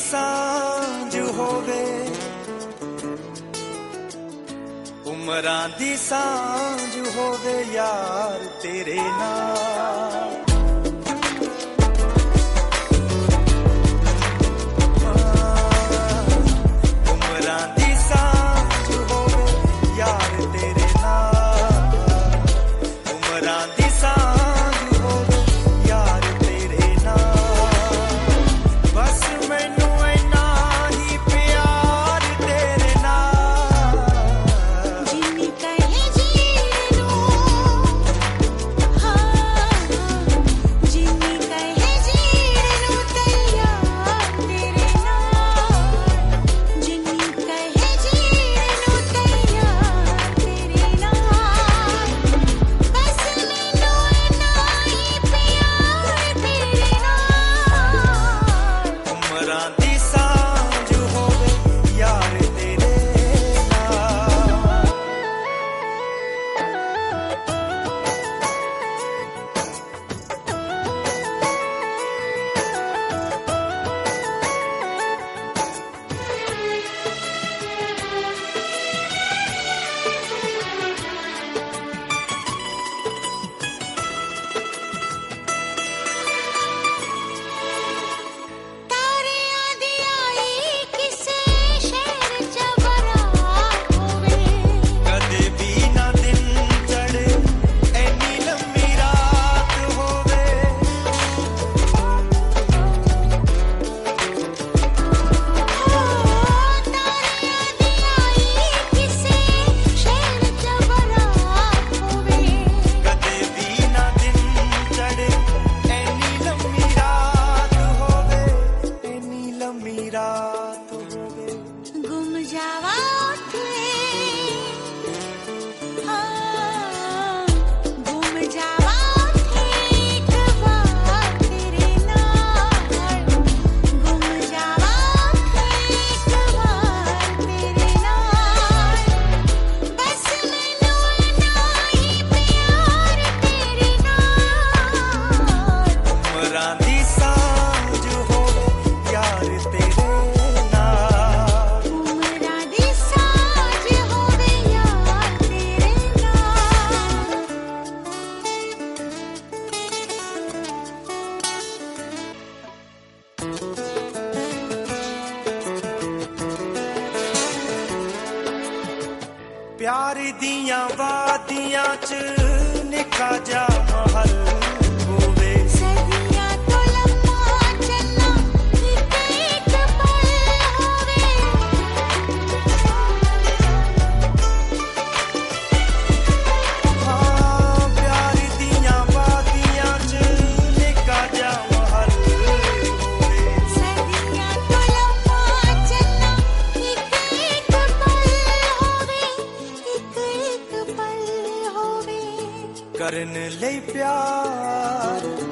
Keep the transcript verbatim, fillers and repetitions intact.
सांझ होवे, उमरां दी सांझ होवे यार तेरे नाल। उमरां दी सांझ होवे यार तेरे नाल, उमरां दी सांझ होवे यार तेरे नाल। बस मैनू इन्ना ही प्यार तेरे नाल, जिन्नी कहे जीनू, हाँ जिन्नी कहे जीनू तैयार तेरे नाल, जिन्नी कहे जीनू तैयार तेरे नाल। बस मैनू इन्ना ही प्यार तेरे नाल। उमरां दी सांझ होवे यार तेरे नाल। तारियां दी आई किसे शहर च बरात होवे, कदे भी ना दिन चढ़े एनी लंबी रात होवे। तारियां दी आई किसे शहर च बरात होवे, कदे भी ना दिन चढ़े एनी लंबी रात होवे, एनी लंबी रात होवे। गुम जावा उठे, हाँ गुम जावा उठे एक बार तेरे नाल, गुम जावा उठे एक बार तेरे नाल। बस मैनू इन्ना ही प्यार तेरे नाल। उमरां दी सांझ होवे यार तेरे नाल। उमरां दी सांझ होवे यार तेरे नाल। प्यार दियां वादियां च निक्का जा महल होवे, सदियां तो लम्मा चलना एक एक पल होवे। हाँ प्यार दियां वादियां च निक्का जा महल होवे। सदियां तो लम्मा चलना एक एक पल होवे, एक एक पल होवे। करन लई प्यार